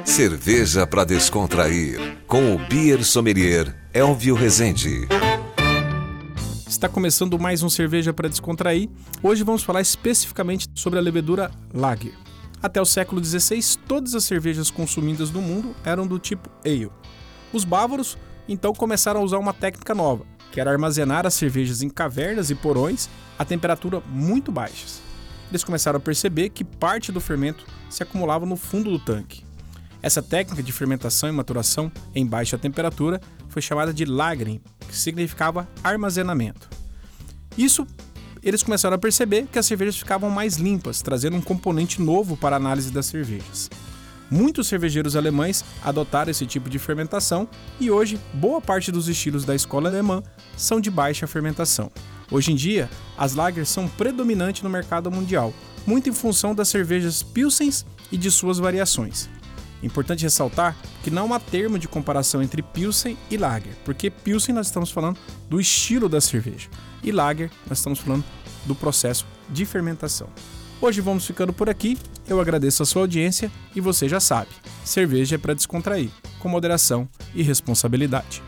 Cerveja para descontrair, com o Beer Sommelier Elvio Rezende. Está começando mais um Cerveja para Descontrair. Hoje vamos falar especificamente sobre a levedura Lager. Até o século XVI, todas as cervejas consumidas no mundo eram do tipo ale. Os bávaros, então, começaram a usar uma técnica nova, que era armazenar as cervejas em cavernas e porões a temperatura muito baixas. Eles começaram a perceber que parte do fermento se acumulava no fundo do tanque. Essa técnica de fermentação e maturação em baixa temperatura foi chamada de lagering, que significava armazenamento. Eles começaram a perceber que as cervejas ficavam mais limpas, trazendo um componente novo para a análise das cervejas. Muitos cervejeiros alemães adotaram esse tipo de fermentação e hoje boa parte dos estilos da escola alemã são de baixa fermentação. Hoje em dia, as lagers são predominantes no mercado mundial, muito em função das cervejas Pilsens e de suas variações. Importante ressaltar que não há termo de comparação entre Pilsen e Lager, porque Pilsen nós estamos falando do estilo da cerveja e Lager nós estamos falando do processo de fermentação. Hoje vamos ficando por aqui, eu agradeço a sua audiência e você já sabe, cerveja é para descontrair, com moderação e responsabilidade.